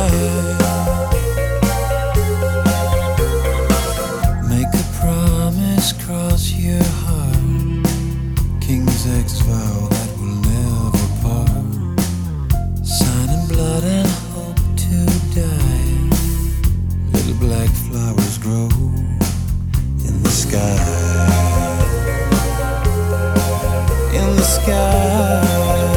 Make a promise, cross your heart. King's X vow that will never part. Sign in blood and hope to die. Little black flowers grow in the sky. In the sky.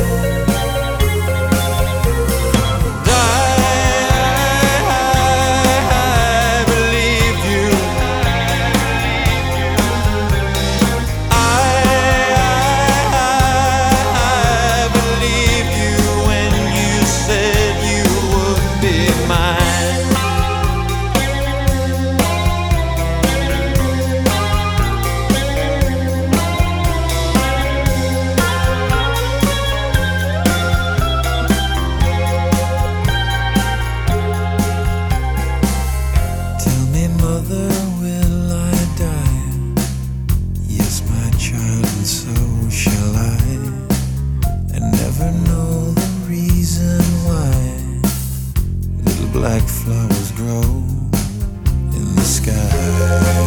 Mother, will I die? Yes, my child, and so shall I. And never know the reason why little black flowers grow in the sky.